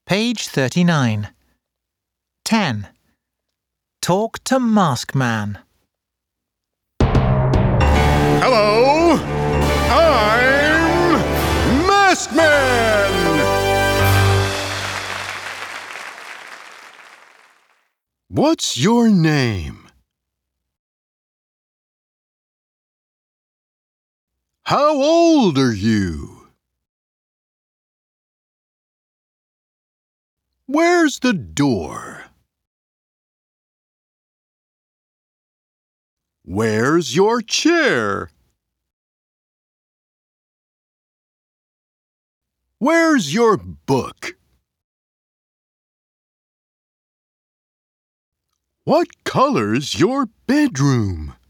Page 39. 10. Talk to Mask Man. Hello, I'm Mask Man! What's your name? How old are you? Where's the door? Where's your chair? Where's your book? What color's your bedroom?